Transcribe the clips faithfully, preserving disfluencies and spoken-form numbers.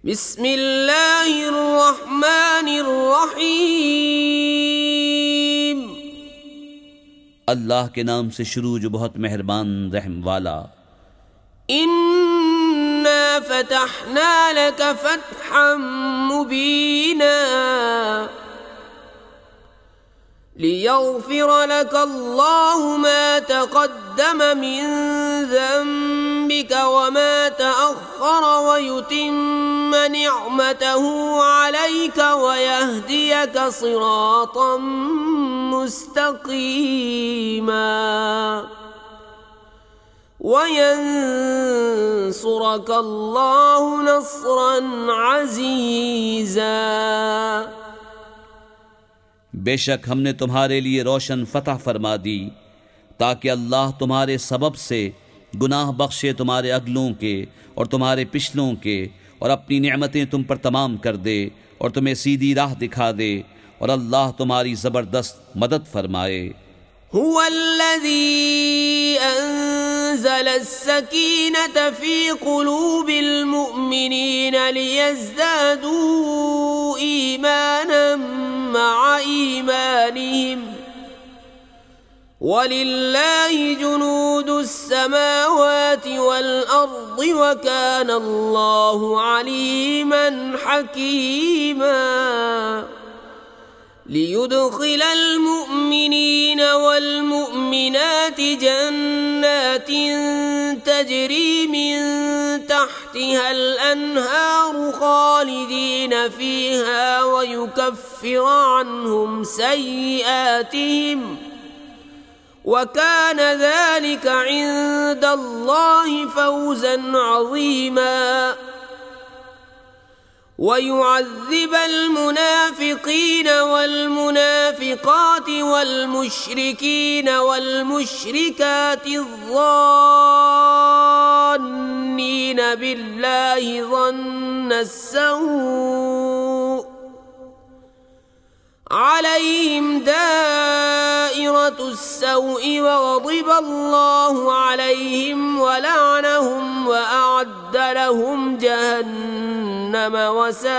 बिस्मिल्लाहिर्रहमानिर्रहीम। अल्लाह के नाम से शुरू जो बहुत मेहरबान रहम वाला। इन्ना फतहना लक फतहम मुबीना लियग़फ़िर लक अल्लाहु मा तक़द्दम मिन ज़ंबिक व मा तअख़्ख़र व युतिम्म निअमतहु अलैक व यहदियक सिरातम मुस्तक़ीमा व यंसुरक अल्लाहु नस्रन अज़ीज़ा। बेशक हमने तुम्हारे लिए रोशन फतह फरमा दी ताकि अल्लाह तुम्हारे सबब से गुनाह बख्शे तुम्हारे अगलों के और तुम्हारे पिछलों के, और अपनी नेमतें तुम पर तमाम कर दे और तुम्हें सीधी राह दिखा दे, और अल्लाह तुम्हारी ज़बरदस्त मदद फरमाए। हुवल्लज़ी अंज़ल अस्सकीनत फ़ी क़ुलूबिल मुअमिनीन लियज़्दादू ईमानन मअ ईमानिहिम वलिल्लाहि जुनूदुस समावाति वल अर्दि व काना अल्लाहु अलीमन हकीमा। लियुदखिलल मुअमिनीन वल मुअमिनाति जन्नातिन तजरी मिन तहतिहल अन्हारु खालिदीन फीहा व युकफ्फिर अन्हुम सय्यिआतिहिम व कान ज़ालिक इंदल्लाहि फ़ौज़न अज़ीमा। वयुअज़्ज़िब अल-मुनाफ़िक़ीन वल-मुनाफ़िक़ात वल-मुश्रिकीन वल-मुश्रिकात अज़्ज़ान्नीन बिल्लाहि ज़न्न अस्सऊ अलैहिम दाइरतुस सऊइ व ग़ज़िब अल्लाहु अलैहिम व लअनहुम व अअद्द लहुम जहन्नम व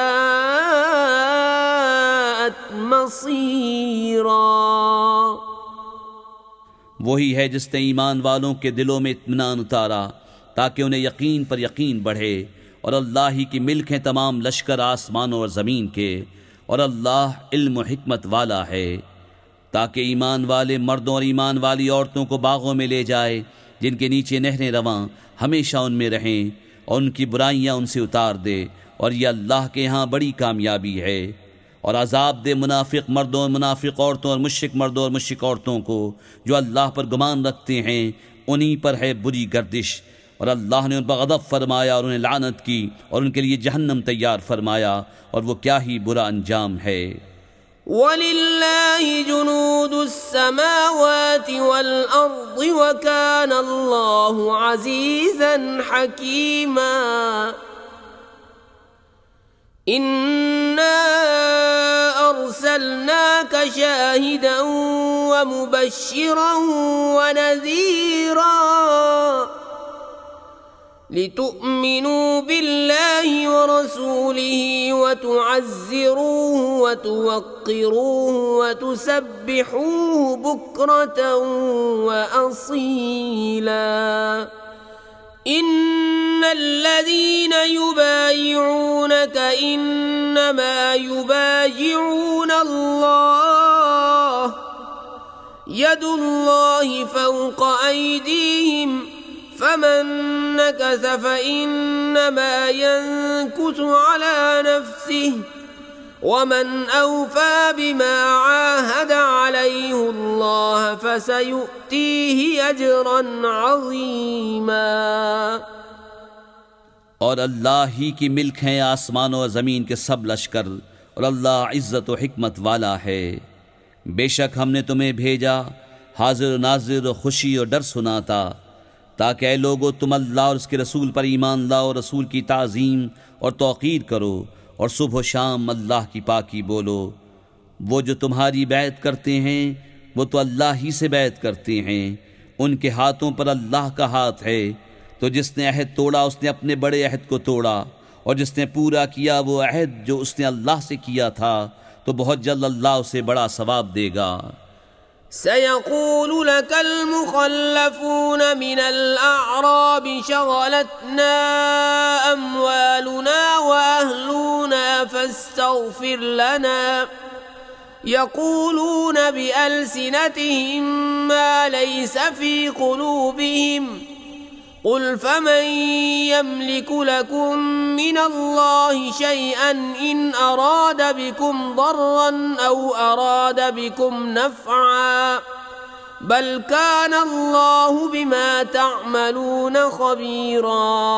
साअत मसीरा। वही है जिसने ईमान वालों के दिलों में इत्मीनान उतारा ताकि उन्हें यकीन पर यकीन बढ़े, और अल्लाह ही की मिल्क है तमाम लश्कर आसमानों और ज़मीन के, और अल्लाह इल्म और हिकमत वाला है, ताकि ईमान वाले मर्दों और ईमान वाली औरतों को बागों में ले जाए जिनके नीचे नहरें रवां, हमेशा उनमें रहें, और उनकी बुराइयां उनसे उतार दे, और यह अल्लाह के यहाँ बड़ी कामयाबी है। और अजाब दे मुनाफिक मर्दों और मुनाफिक औरतों और मुश्रिक मर्दों और मुश्रिक औरतों को जो अल्लाह पर गुमान रखते हैं, उन्हीं पर है बुरी गर्दिश। और अल्लाह ने उन पर गज़ब फरमाया और उन्हें लानत की, और उनके लिए जहन्नम तैयार फरमाया, और वो क्या ही बुरा अंजाम है। वलिल्लाहि जुनूदुस समावाति वल अर्दि व काना अल्लाहु अज़ीज़न हकीमा। इन्ना अरसलनाक शाहिदन व मुबश्शिरन व नज़ीरा लितुअ्मिनू बिल्लाहि व रसूलिहि व तुअज़्ज़िरूहु व तुवक्किरूहु व तुसब्बिहूहु बुक्रतन व असीला। इन्नल्लज़ीन युबायिऊनक इन्नमा युबायिऊन अल्लाह यदुल्लाहि फ़ौक़ अयदीहिम फमन नकस फ़इन्नमा यनकुसु अला नफ़्सिहि वमन औफ़ा बिमा आहद अलैहि अल्लाह फसयुअतीहि अजरन अज़ीमा। और अल्लाह ही की मिल्क है आसमानों और ज़मीन के सब लश्कर, और अल्लाह इज़्ज़त और हिकमत वाला है। बेशक हमने तुम्हें भेजा हाजिर नाजिर और खुशी और डर सुनाता, ताकि ऐ लोगो तुम अल्लाह और उसके रसूल पर ईमान लाओ, रसूल की ताज़ीम और तौक़ीर करो, और सुबह शाम अल्लाह की पाकी बोलो। वो जो तुम्हारी बैत करते हैं वो तो अल्लाह ही से बैत करते हैं, उनके हाथों पर अल्लाह का हाथ है। तो जिसने अहद तोड़ा उसने अपने बड़े अहद को तोड़ा, और जिसने पूरा किया वो अहद जो उसने अल्लाह से किया था तो बहुत जल्द अल्लाह उसे बड़ा सवाब देगा। सयक़ूलु लकल मुख़ल्लफ़ून मिनल अअराबि शग़लतना अम्वालुना व अहलुना फस्तग़फ़िर लना यक़ूलून बिअल्सिनतिहिम मा लैस फ़ी क़ुलूबिहिम क़ुल फ़मन यमलिकु लकुम मिनल्लाहि शैअन इन अराद बिकुम दर्रन औ अराद बिकुम नफ़अन बल कान अल्लाहु बिमा तअमलून ख़बीरा।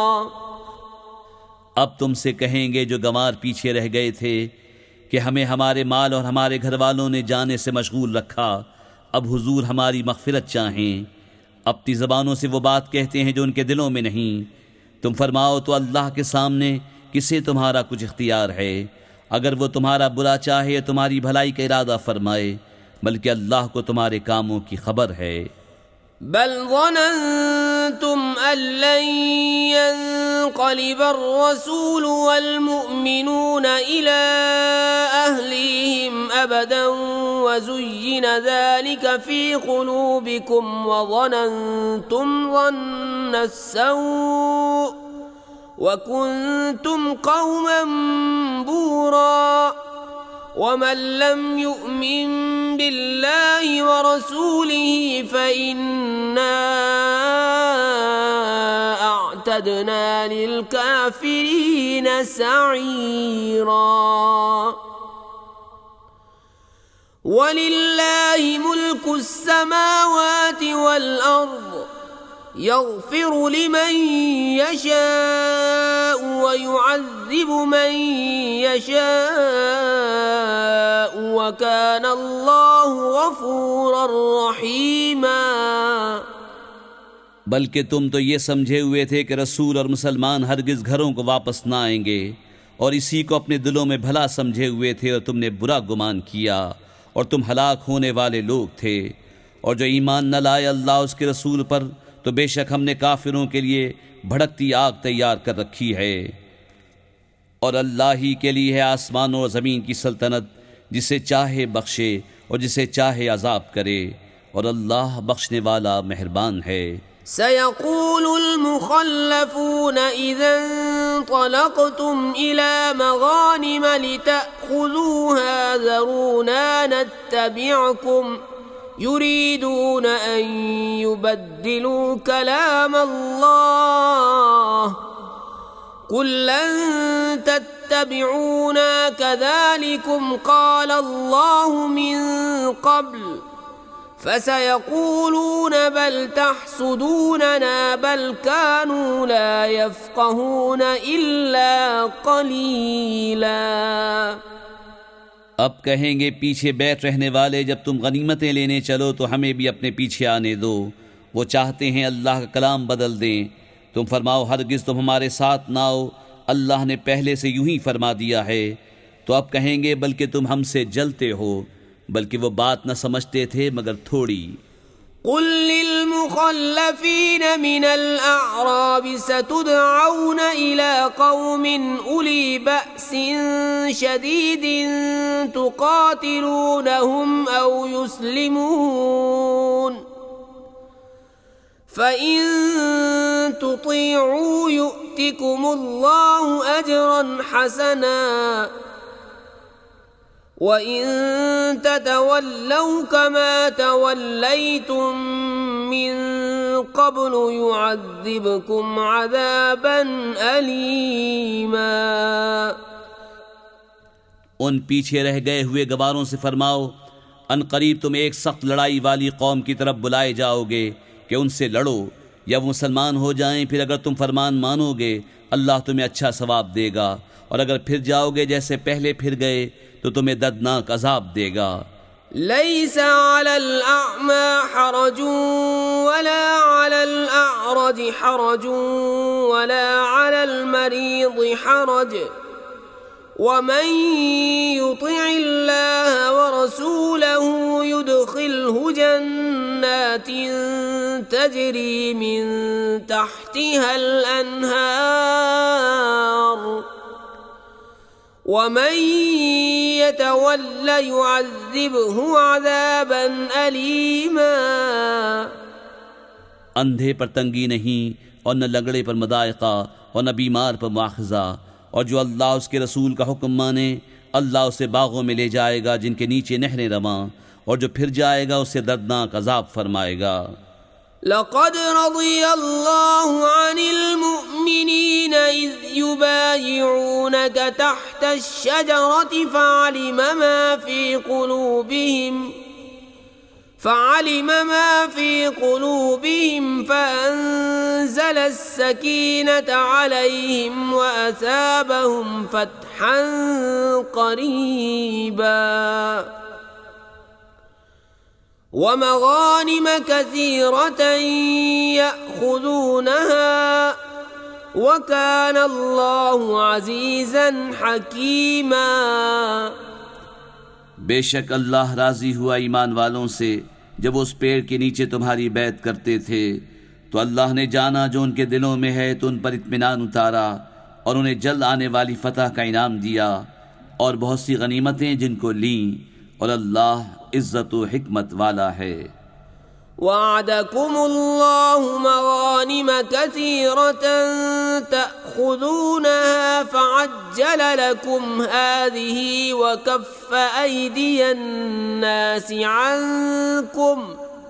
अब तुमसे कहेंगे जो गंवार पीछे रह गए थे कि हमें हमारे माल और हमारे घर वालों ने जाने से मशगूल रखा, अब हुजूर हमारी मग़फ़िरत चाहें। अपनी ज़बानों से वो बात कहते हैं जो उनके दिलों में नहीं। तुम फरमाओ तो अल्लाह के सामने किसे तुम्हारा कुछ इख्तियार है, अगर वो तुम्हारा बुरा चाहे या तुम्हारी भलाई का इरादा फरमाए, बल्कि अल्लाह को तुम्हारे कामों की खबर है। बल ज़नंतुम अल्लन यन्क़लिबर रसूलु वल मुअमिनून इला अहलिहिम अबदन व ज़ुय्यिन ज़ालिका फ़ी क़ुलूबिकुम व ज़नंतुम ज़न्न अस्सौअ व कुन्तुम क़ौमन बूरा वमन लम युअमिन बिल्लाहि व रसूलिहि फ़इन्ना अअतदना लिलकाफ़िरीन सईरा। वलिल्लाहि मुल्कु स्समावाति वल अर्द यग़फ़िरु लिमन यशाअ व युअज़्ज़िबु मन यशाअ व कान अल्लाहु गफ़ूरर रहीमा। बल्कि तुम तो ये समझे हुए थे कि रसूल और मुसलमान हरगिज़ घरों को वापस ना आएंगे, और इसी को अपने दिलों में भला समझे हुए थे और तुमने बुरा गुमान किया, और तुम हलाक होने वाले लोग थे। और जो ईमान न लाए अल्लाह उसके रसूल पर, तो बेशक हमने काफिरों के लिए भड़कती आग तैयार कर रखी है। और अल्लाह ही के लिए है आसमानों और ज़मीन की सल्तनत, जिसे चाहे बख्शे और जिसे चाहे अजाब करे, और अल्लाह बख्शने वाला मेहरबान है। सयक़ूलुल मुख़ल्लफ़ून इज़ा इंतलक़्तुम इला मग़ानिम लितअख़ुज़ूहा ज़रूना नत्तबिअकुम युरीदून अन युबद्दिलू कलाम अल्लाह कुल लन तत्तबिऊना कज़ालिकुम क़ाल अल्लाहु मिन क़ब्ल फसयक़ूलून बल तहसुदूनना बल कानू ला यफ़क़हून इल्ला क़लीला। अब कहेंगे पीछे बैठ रहने वाले, जब तुम गनीमतें लेने चलो तो हमें भी अपने पीछे आने दो। वो चाहते हैं अल्लाह का कलाम बदल दें। तुम फरमाओ हरगिज़ तुम हमारे साथ ना आओ, अल्लाह ने पहले से यूं ही फरमा दिया है। तो अब कहेंगे बल्कि तुम हमसे जलते हो, बल्कि वो बात न समझते थे मगर थोड़ी। कुल लिल मुख़ल्लफ़ीन मिनल अअराबि सतुदअऊन इला क़ौमिन उली बअसिन शदीदिन तुक़ातिलूनहुम औ युस्लिमून फ़इन तुतीअू युअतिकुमुल्लाहु अजरन हसना वइन ततवल्लौ कमा तवल्लैतुम मिन क़ब्लु युअज़्ज़िबकुम अज़ाबन अलीमा। उन पीछे रह गए हुए गवारों से फरमाओ, अनकरीब तुम एक सख्त लड़ाई वाली कौम की तरफ बुलाए जाओगे कि उनसे लड़ो या वो मुसलमान हो जाएं। फिर अगर तुम फरमान मानोगे अल्लाह तुम्हें अच्छा सवाब देगा, और अगर फिर जाओगे जैसे पहले फिर गए तो तुम्हें दर्दनाक अजाब देगा। लैसा अलल अअमा हरजुन वला अलल अअरज हरजुन वला अलल मरीद हरज वमन युतिइल्लाह व रसूलहु युदखिलहु जन्नातिन तजरी मिन तहतिहल अन्हार वमन यतवल्ल युअज़्ज़िबहु अज़ाबन अलीमा। अंधे पर तंगी नहीं और न लंगड़े पर मदायका और न बीमार पर मुआखजा, और जो अल्लाह उसके रसूल का हुक्म माने अल्लाह उसे बागों में ले जाएगा जिनके नीचे नहरें रवां, और जो फिर जाएगा उससे दर्दनाक अजाब फरमाएगा। लक़द रज़ियल्लाहु अनिल मुअ्मिनीन इज़ युबायिऊनक तहत अश-शजरति फ़अलिम मा फ़ी क़ुलूबिहिम फ़अलिम मा फ़ी क़ुलूबिहिम फ़अंज़ल अस्सकीनत अलैहिम वअसाबहुम फ़तहन क़रीबा वमग़ानिम कसीरतन यअख़ुज़ूनहा वकान अल्लाहु अज़ीज़न हकीमा। बेशक अल्लाह राजी हुआ ईमान वालों से जब वो उस पेड़ के नीचे तुम्हारी बैत करते थे, तो अल्लाह ने जाना जो उनके दिलों में है तो उन पर इत्मीनान उतारा और उन्हें जल्द आने वाली फतह का इनाम दिया और बहुत सी गनीमतें जिनको लीं, और अल्लाह इज्जत व हिकमत वाला है। वअदकुमुल्लाहु मग़ानिम कसीरतन तअख़ुज़ूनहा फ़अज्जल लकुम हाज़िही वकफ़ अयदियन नासि अन्कुम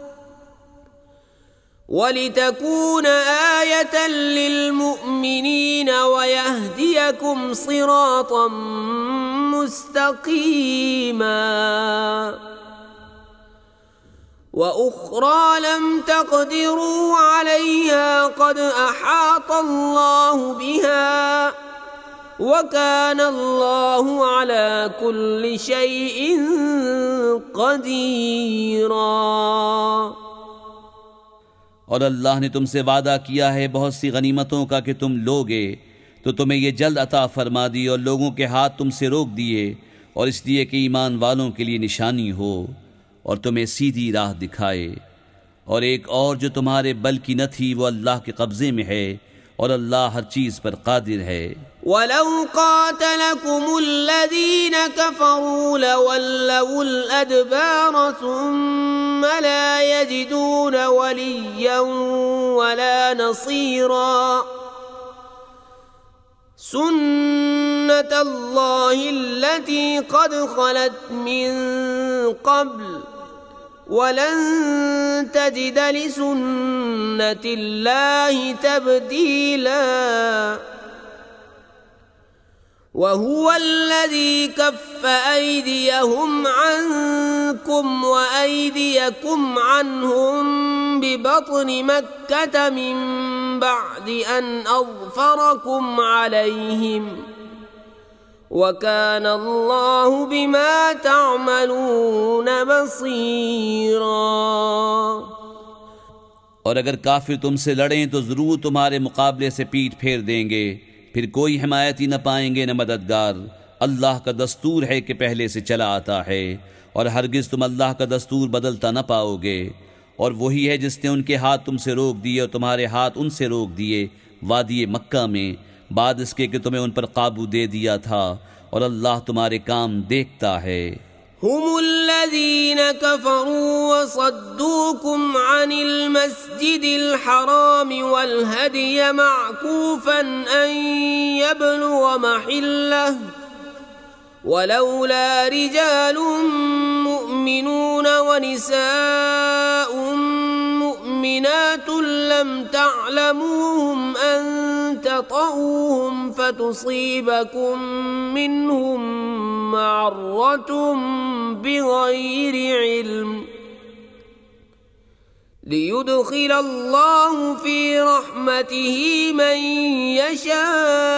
वलितकून आयतन लिलमुअ्मिनीन वयहदियकुम सिरातन मुस्तक़ीमा। वउख़रा लम तक़दिरू अलैहा क़द अहात अल्लाहु बिहा वकान अल्लाहु अला कुल्लि शैइन क़दीरा। और अल्लाह ने तुमसे वादा किया है बहुत सी गनीमतों का कि तुम लोगे, तो तुम्हें ये जल्द अता फरमा दी और लोगों के हाथ तुमसे रोक दिए, और इसलिए कि ईमान वालों के लिए निशानी हो और तुम्हें सीधी राह दिखाए। और एक और जो तुम्हारे बल की न थी वो अल्लाह के कब्जे में है, और अल्लाह हर चीज पर कादिर है। वलौ क़ातलकुमुल्लज़ीन कफ़रू लवल्लवुल अदबार सुम्मा ला यजिदून वलिय्यन वला नसीरा। सुन्नतल्लाहि अल्लती क़द ख़लत मिन क़ब्ल वलन तजिद लिसुन्नतिल्लाहि तब्दीला। वहुवल्लज़ी कफ़्फ़ अयदियहुम अन्कुम वअयदियकुम अन्हुम बिबत्नि मक्कत मिन बअदि अन अज़फ़रकुम अलैहिम वकान अल्लाहु बिमा तअमलून बसीरा। और अगर काफिर तुमसे लड़ें तो जरूर तुम्हारे मुकाबले से पीठ फेर देंगे, फिर कोई हिमायती न पाएंगे न मददगार। अल्लाह का दस्तूर है कि पहले से चला आता है, और हरगिज तुम अल्लाह का दस्तूर बदलता न पाओगे। और वही है जिसने उनके हाथ तुमसे रोक दिए और तुम्हारे हाथ उनसे रोक दिए वादी मक्का में, बाद इसके कि तुम्हें उन पर काबू दे दिया था, और अल्लाह तुम्हारे काम देखता है। हुमुल्लज़ीन कफ़रू वसद्दूकुम अनिल मस्जिदिल हरामि वल हदिय मअकूफन अन यबलुग महिल्लह वलौला रिजालुम मुअमिनून वनिसाउम मुअमिनातुन लम तअलमूहुम अन ततऊहुम फतुसीबकुम मिनहुम मअर्रतुम बिगैरि इल्म लियुदखिलल्लाहु फी रहमतिही मन यशा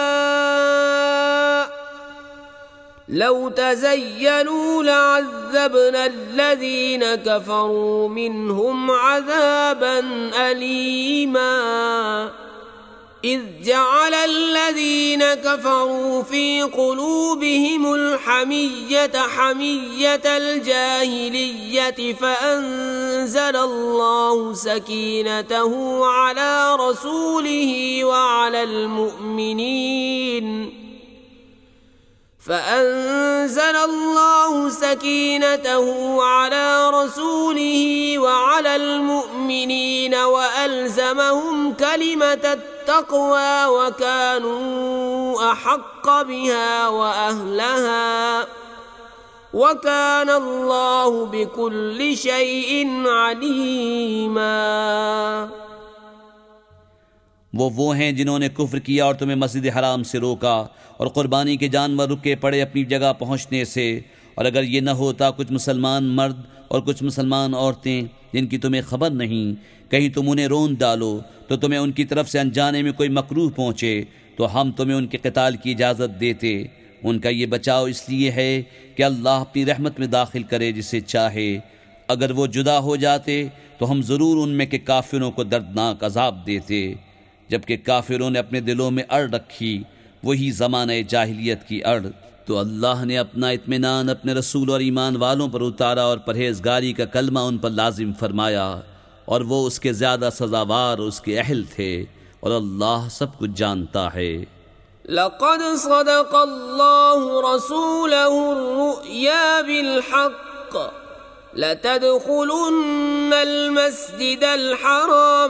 लौ तज़य्यलू लअज़्ज़बना अल्लज़ीन कफ़रू मिनहुम अज़ाबन अलीमा। इज़ जअल अल्लज़ीन कफ़रू फ़ी क़ुलूबिहिमुल हमिय्यत हमिय्यतल जाहिलिय्यति फ़अंज़लल्लाहु सकीनतहु अला रसूलिही व अलल मुअमिनीन فأنزل الله سكينته على رسوله وعلى المؤمنين وألزمهم كلمة التقوى وكانوا أحق بها وأهلها وكان الله بكل شيء عليما। वो वो हैं जिन्होंने कुफ्र किया और तुम्हें मस्जिद हराम से रोका और कुर्बानी के जानवर रुके पड़े अपनी जगह पहुंचने से, और अगर ये न होता कुछ मुसलमान मर्द और कुछ मुसलमान औरतें जिनकी तुम्हें खबर नहीं, कहीं तुम उन्हें रोन डालो तो तुम्हें उनकी तरफ से अनजाने में कोई मकरूह पहुंचे तो हम तुम्हें उनके क़िताल की इजाज़त देते। उनका ये बचाव इसलिए है कि अल्लाह अपनी रहमत में दाखिल करे जिसे चाहे। अगर वो जुदा हो जाते तो हम ज़रूर उनमें के काफिरों को दर्दनाक अजाब देते। जबकि काफिरों ने अपने दिलों में अड़ रखी वही ज़माने जाहिलियत की अड़, तो अल्लाह ने अपना इत्मीनान अपने रसूल और ईमान वालों पर उतारा और परहेजगारी का कलमा उन पर लाजिम फरमाया, और वो उसके ज़्यादा सजावार उसके अहल थे, और अल्लाह सब कुछ जानता है। लक़द सदक़ल्लाहु रसूलहु रुया बिलहक़ लतदख़ुलुन्नल मस्जिदल हराम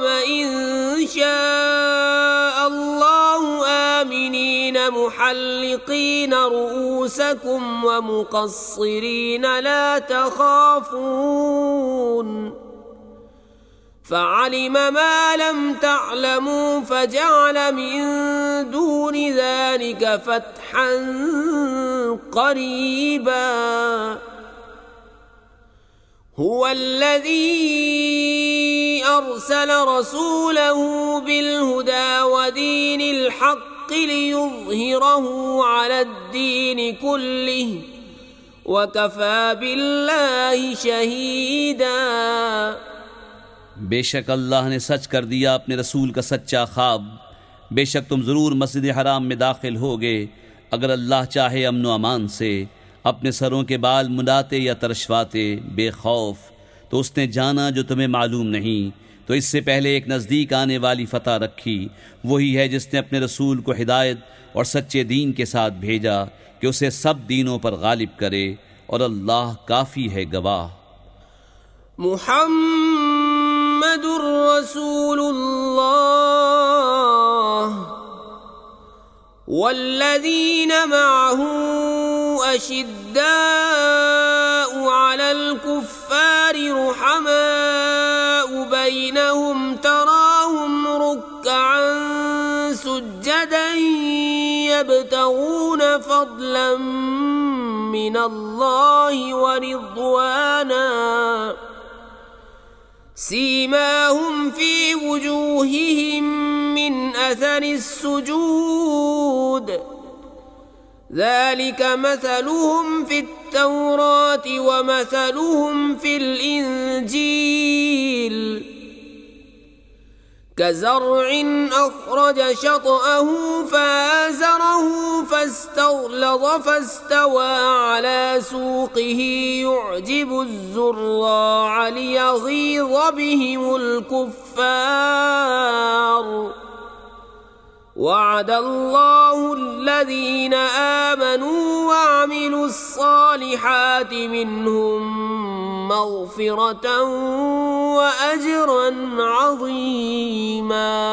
इंशाअल्लाहु आमिनीन मुहल्लिक़ीन रुऊसकुम व मुक़स्सिरीन ला तख़ाफ़ून फ़अलिम मा लम तअलमू फ़जअल मिन दूनि ज़ालिक फ़तहन क़रीबा। हुवल्लज़ी अरसल रसूलहु बिलहुदा वदीनिल हक़्क़ लियुज़हिरहु अलद्दीनि कुल्लिहि वकफ़ा बिल्लाहि शहीदा। बेशक अल्लाह ने सच कर दिया अपने रसूल का सच्चा ख्वाब। बेशक तुम ज़रूर मस्जिद हराम में दाखिल होगे अगर अल्लाह चाहे अमन व अमान से, अपने सरों के बाल मुंडाते या तरशवाते बेखौफ। तो उसने जाना जो तुम्हें मालूम नहीं, तो इससे पहले एक नज़दीक आने वाली फ़तह रखी। वही है जिसने अपने रसूल को हिदायत और सच्चे दीन के साथ भेजा कि उसे सब दीनों पर गालिब करे, और अल्लाह काफ़ी है गवाह। मुहम्मदुर रसूलुल्लाह वल्लज़ीन मअहू अशिद्दाउ अलल कुफ्फारि रुहमाउ बैनहुम तराहुम रुक्कअन सुज्जदन यब्तगून फضलन मिनल्लाहि व रिضवाना सीमाहुम फी वुजूहिहिम मिन अथरिस सुजूद ذلك مثلهم في التوراة ومثلهم في الإنجيل كزرع أخرج شطأه فآزره فاستغلظ فاستوى على سوقه يعجب الزراع ليغيظ بهم الكفار وعد الله الذين آمنوا وعملوا الصالحات منهم مغفرة وأجرا عظيما।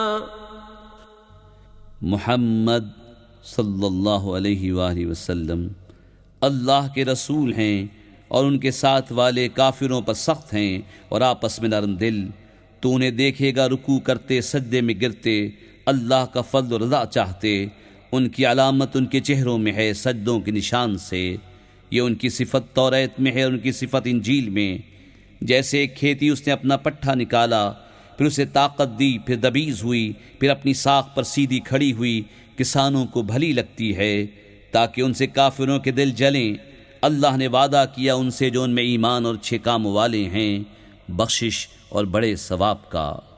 मुहम्मद सल्लल्लाहु अलैहि वालैहि वसल्लम अल्लाह के रसूल हैं और उनके साथ वाले काफिरों पर सख्त हैं और आपस में नरम दिल। तो उन्हें देखेगा रुकू करते सजदे में गिरते अल्लाह का फज़्ल और रज़ा चाहते। उनकी अलामत उनके चेहरों में है सजदों के निशान से। ये उनकी सिफत तौरात में है और उनकी सिफत इंजील में। जैसे एक खेती उसने अपना पट्ठा निकाला, फिर उसे ताकत दी, फिर दबीज हुई, फिर अपनी साख पर सीधी खड़ी हुई, किसानों को भली लगती है ताकि उनसे काफिरों के दिल जलें। अल्लाह ने वादा किया उनसे जो उनमें ईमान और अच्छे काम वाले हैं, बख्शिश और बड़े सवाब का।